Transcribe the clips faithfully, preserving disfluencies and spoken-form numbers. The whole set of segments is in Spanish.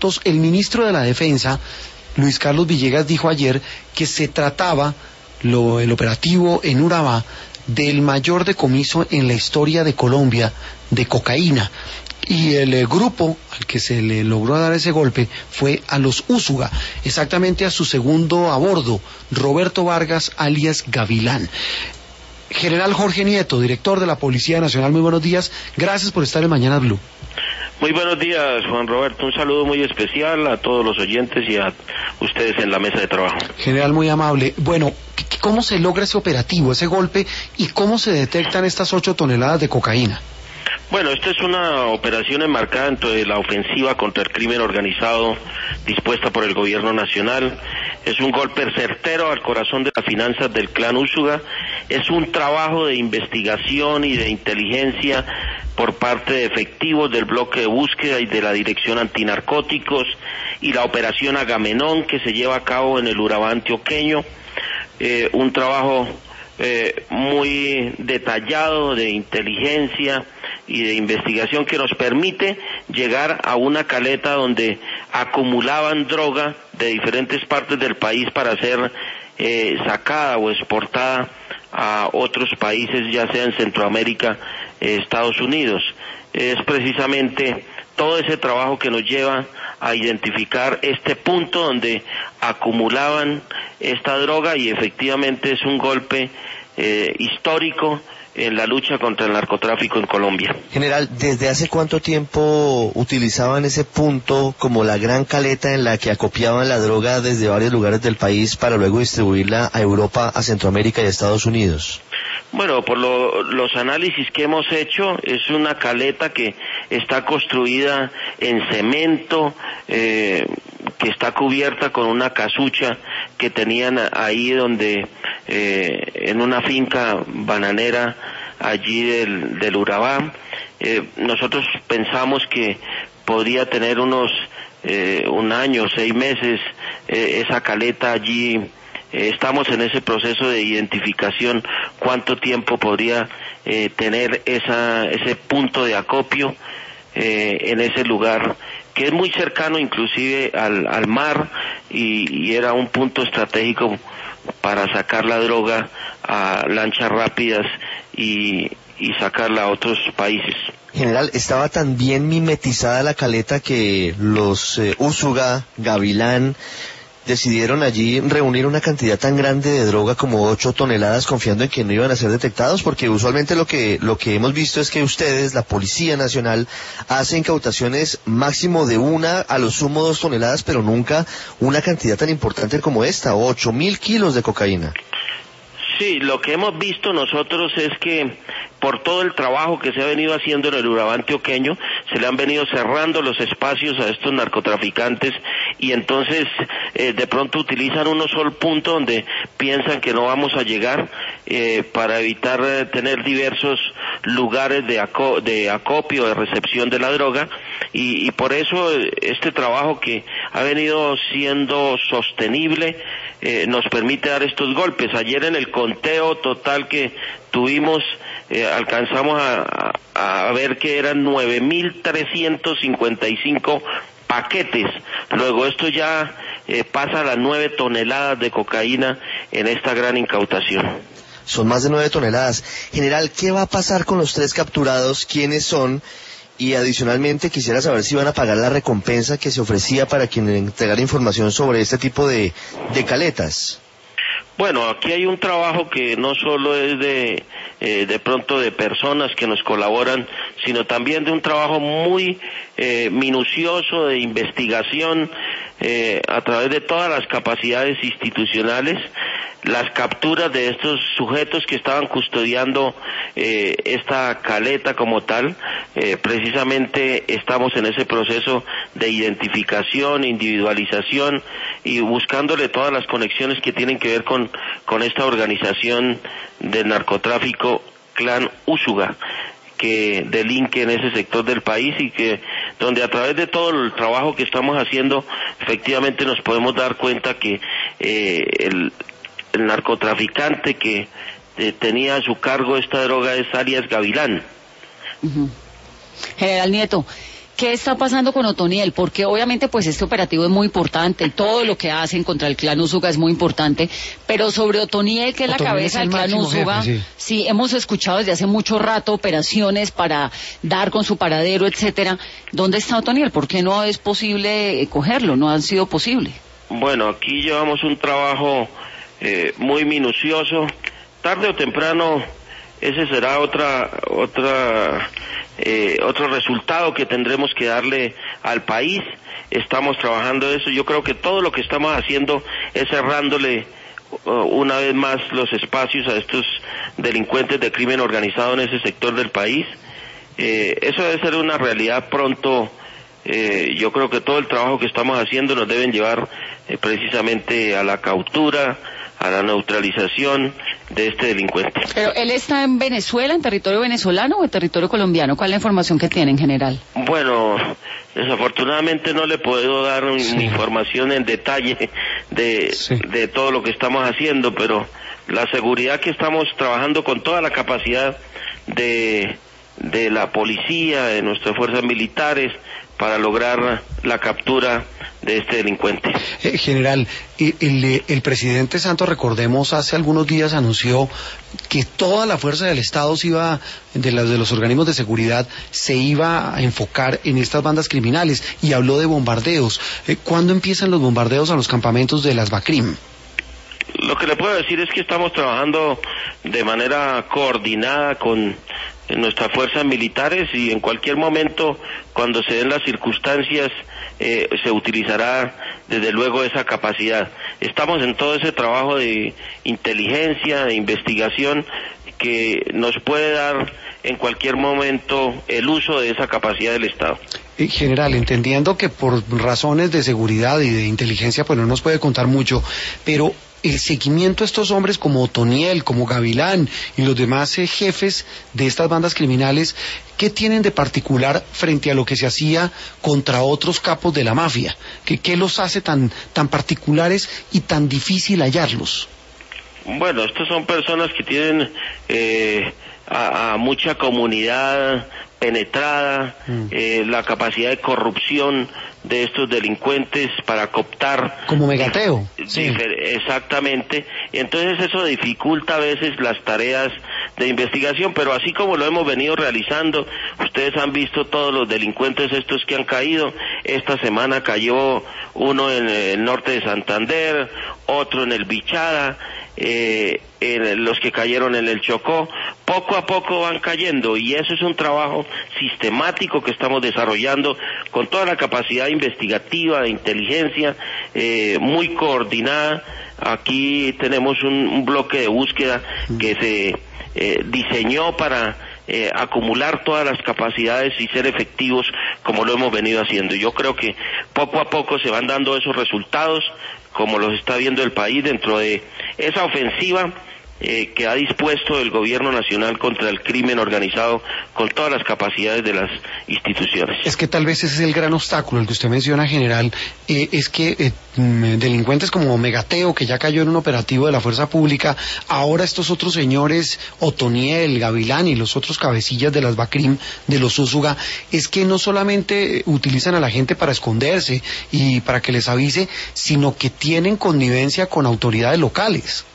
productos. El ministro de la Defensa, Luis Carlos Villegas, dijo ayer que se trataba, lo, el operativo en Urabá, del mayor decomiso en la historia de Colombia de cocaína. Y el eh, grupo al que se le logró dar ese golpe fue a los Úsuga, exactamente a su segundo a bordo, Roberto Vargas, alias Gavilán. General Jorge Nieto, director de la Policía Nacional, muy buenos días, gracias por estar en Mañanas Blue. Muy buenos días, Juan Roberto, un saludo muy especial a todos los oyentes y a ustedes en la mesa de trabajo. General, muy amable. Bueno, ¿cómo se logra ese operativo, ese golpe, y cómo se detectan estas ocho toneladas de cocaína? Bueno, esta es una operación enmarcada dentro de la ofensiva contra el crimen organizado dispuesta por el gobierno nacional. Es un golpe certero al corazón de las finanzas del clan Úsuga. Es un trabajo de investigación y de inteligencia por parte de efectivos del bloque de búsqueda y de la Dirección Antinarcóticos y la operación Agamenón que se lleva a cabo en el Urabá antioqueño. Eh, un trabajo eh, muy detallado de inteligencia y de investigación que nos permite llegar a una caleta donde acumulaban droga de diferentes partes del país para ser eh, sacada o exportada a otros países, ya sea en Centroamérica, eh, Estados Unidos. Es precisamente todo ese trabajo que nos lleva a identificar este punto donde acumulaban esta droga y efectivamente es un golpe eh, histórico en la lucha contra el narcotráfico en Colombia. General, ¿desde hace cuánto tiempo utilizaban ese punto como la gran caleta en la que acopiaban la droga desde varios lugares del país para luego distribuirla a Europa, a Centroamérica y a Estados Unidos? Bueno, por lo, los análisis que hemos hecho, es una caleta que está construida en cemento, eh, que está cubierta con una casucha que tenían ahí donde, eh, en una finca bananera allí del, del Urabá. Eh, nosotros pensamos que podría tener unos, eh, un año, seis meses, eh, esa caleta allí. Eh, estamos en ese proceso de identificación, cuánto tiempo podría eh, tener esa, ese punto de acopio eh, en ese lugar, que es muy cercano inclusive al, al mar y, y era un punto estratégico para sacar la droga a lanchas rápidas y, y sacarla a otros países. General, estaba tan bien mimetizada la caleta que los eh, Úsuga, Gavilán, decidieron allí reunir una cantidad tan grande de droga como ocho toneladas confiando en que no iban a ser detectados, porque usualmente lo que lo que hemos visto es que ustedes, la Policía Nacional, hace incautaciones máximo de una a lo sumo dos toneladas, pero nunca una cantidad tan importante como esta, ocho mil kilos de cocaína. Sí, lo que hemos visto nosotros es que por todo el trabajo que se ha venido haciendo en el Urabá antioqueño, se le han venido cerrando los espacios a estos narcotraficantes y entonces eh, de pronto utilizan uno solo punto donde piensan que no vamos a llegar eh, para evitar eh, tener diversos lugares de, aco de acopio, de recepción de la droga y, y por eso eh, este trabajo que ha venido siendo sostenible eh, nos permite dar estos golpes. Ayer en el conteo total que tuvimos, eh, alcanzamos a, a, a ver que eran nueve mil trescientos cincuenta y cinco paquetes. Luego esto ya eh, pasa a las nueve toneladas de cocaína en esta gran incautación. Son más de nueve toneladas. General, ¿qué va a pasar con los tres capturados? ¿Quiénes son? Y adicionalmente quisiera saber si van a pagar la recompensa que se ofrecía para quien entregara información sobre este tipo de, de caletas. Bueno, aquí hay un trabajo que no solo es de eh, de pronto de personas que nos colaboran, sino también de un trabajo muy eh, minucioso de investigación eh, a través de todas las capacidades institucionales, las capturas de estos sujetos que estaban custodiando eh, esta caleta como tal. Eh, precisamente estamos en ese proceso de identificación, individualización y buscándole todas las conexiones que tienen que ver con, con esta organización del narcotráfico Clan Úsuga, que delinque en ese sector del país y que donde a través de todo el trabajo que estamos haciendo efectivamente nos podemos dar cuenta que eh, el el narcotraficante que eh, tenía a su cargo esta droga es alias Gavilán. Uh-huh. General Nieto, ¿Qué está pasando con Otoniel? Porque obviamente pues este operativo es muy importante, todo lo que hacen contra el clan Úsuga es muy importante, pero sobre Otoniel, que es Otoniel la cabeza es el del clan máximo Úsuga, jefe, sí. sí, hemos escuchado desde hace mucho rato operaciones para dar con su paradero, etcétera. ¿Dónde está Otoniel? ¿Por qué no es posible cogerlo? ¿No ha sido posible? Bueno, aquí llevamos un trabajo eh, muy minucioso. Tarde o temprano ese será otra otra eh, otro resultado que tendremos que darle al país. Estamos trabajando eso. Yo creo que todo lo que estamos haciendo es cerrándole uh, una vez más los espacios a estos delincuentes de crimen organizado en ese sector del país. Eh, eso debe ser una realidad pronto. Eh, yo creo que todo el trabajo que estamos haciendo nos deben llevar eh, precisamente a la captura, a la neutralización de este delincuente. Pero él está en Venezuela, en territorio venezolano o en territorio colombiano. ¿Cuál es la información que tiene en general? Bueno, desafortunadamente no le puedo dar sí. información en detalle de, sí. de todo lo que estamos haciendo, pero la seguridad que estamos trabajando con toda la capacidad de, de la policía, de nuestras fuerzas militares, para lograr la captura de este delincuente. Eh, general, el, el, el presidente Santos, recordemos, hace algunos días anunció que toda la fuerza del Estado se iba, de, las, de los organismos de seguridad, se iba a enfocar en estas bandas criminales y habló de bombardeos. Eh, ¿Cuándo empiezan los bombardeos a los campamentos de las BACRIM? Lo que le puedo decir es que estamos trabajando de manera coordinada con nuestras fuerzas militares y en cualquier momento, cuando se den las circunstancias, eh, se utilizará desde luego esa capacidad. Estamos en todo ese trabajo de inteligencia, de investigación, que nos puede dar en cualquier momento el uso de esa capacidad del Estado. General, entendiendo que por razones de seguridad y de inteligencia pues no nos puede contar mucho, pero el seguimiento a estos hombres como Otoniel, como Gavilán y los demás eh, jefes de estas bandas criminales, ¿qué tienen de particular frente a lo que se hacía contra otros capos de la mafia? ¿Qué, qué los hace tan, tan particulares y tan difícil hallarlos? Bueno, estos son personas que tienen eh, a, a mucha comunidad penetrada, mm. eh, la capacidad de corrupción de estos delincuentes para cooptar. Como Megateo. Sí. Exactamente. Entonces eso dificulta a veces las tareas de investigación, pero así como lo hemos venido realizando, ustedes han visto todos los delincuentes estos que han caído. Esta semana cayó uno en el norte de Santander, otro en el Bichada, eh, en los que cayeron en el Chocó. Poco a poco van cayendo y eso es un trabajo sistemático que estamos desarrollando con toda la capacidad investigativa, de inteligencia, eh, muy coordinada. Aquí tenemos un, un bloque de búsqueda que se eh, diseñó para eh, acumular todas las capacidades y ser efectivos como lo hemos venido haciendo. Yo creo que poco a poco se van dando esos resultados, como los está viendo el país dentro de esa ofensiva Eh, que ha dispuesto el gobierno nacional contra el crimen organizado con todas las capacidades de las instituciones. Es que tal vez ese es el gran obstáculo, el que usted menciona, general, eh, es que eh, delincuentes como Megateo, que ya cayó en un operativo de la fuerza pública, ahora estos otros señores, Otoniel, Gavilán y los otros cabecillas de las BACRIM, de los Úsuga, es que no solamente utilizan a la gente para esconderse y para que les avise, sino que tienen connivencia con autoridades locales.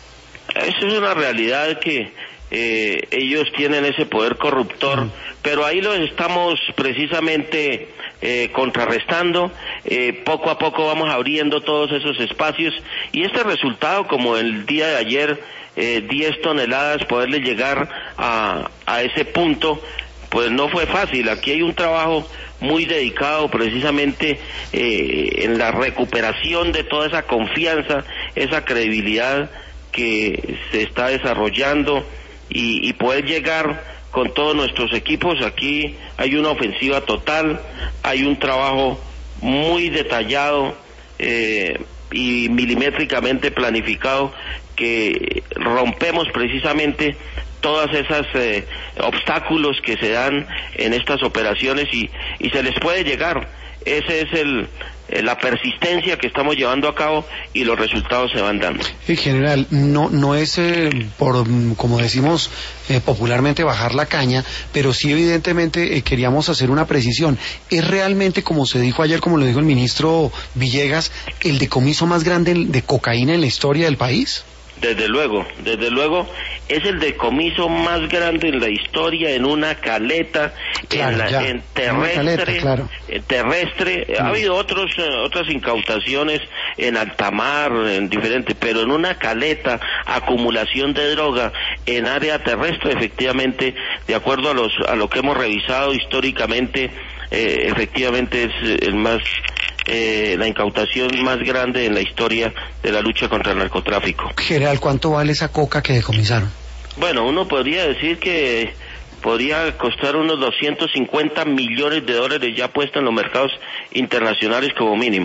Eso es una realidad que eh, ellos tienen ese poder corruptor, pero ahí lo estamos precisamente eh, contrarrestando. Eh, poco a poco vamos abriendo todos esos espacios y este resultado, como el día de ayer, eh, diez toneladas, poderle llegar a, a ese punto, pues no fue fácil. Aquí hay un trabajo muy dedicado precisamente eh, en la recuperación de toda esa confianza, esa credibilidad que se está desarrollando y, y poder llegar con todos nuestros equipos. Aquí hay una ofensiva total, hay un trabajo muy detallado eh, y milimétricamente planificado que rompemos precisamente todas esas eh, obstáculos que se dan en estas operaciones y, y se les puede llegar. ese es el la persistencia que estamos llevando a cabo y los resultados se van dando. En general, no no es eh, por, como decimos eh, popularmente, bajar la caña, pero sí evidentemente eh, queríamos hacer una precisión. ¿Es realmente, como se dijo ayer, como lo dijo el ministro Villegas, el decomiso más grande de cocaína en la historia del país? Desde luego, desde luego, es el decomiso más grande en la historia, en una caleta, claro, en, la, ya, en terrestre, caleta, claro. en terrestre. Mm. Ha habido otros, uh, otras incautaciones en alta mar, en diferentes, pero en una caleta, acumulación de droga en área terrestre, efectivamente, de acuerdo a los a lo que hemos revisado históricamente, eh, efectivamente es el más Eh, la incautación más grande en la historia de la lucha contra el narcotráfico. General, ¿cuánto vale esa coca que decomisaron? Bueno, uno podría decir que podría costar unos doscientos cincuenta millones de dólares ya puesta en los mercados internacionales como mínimo.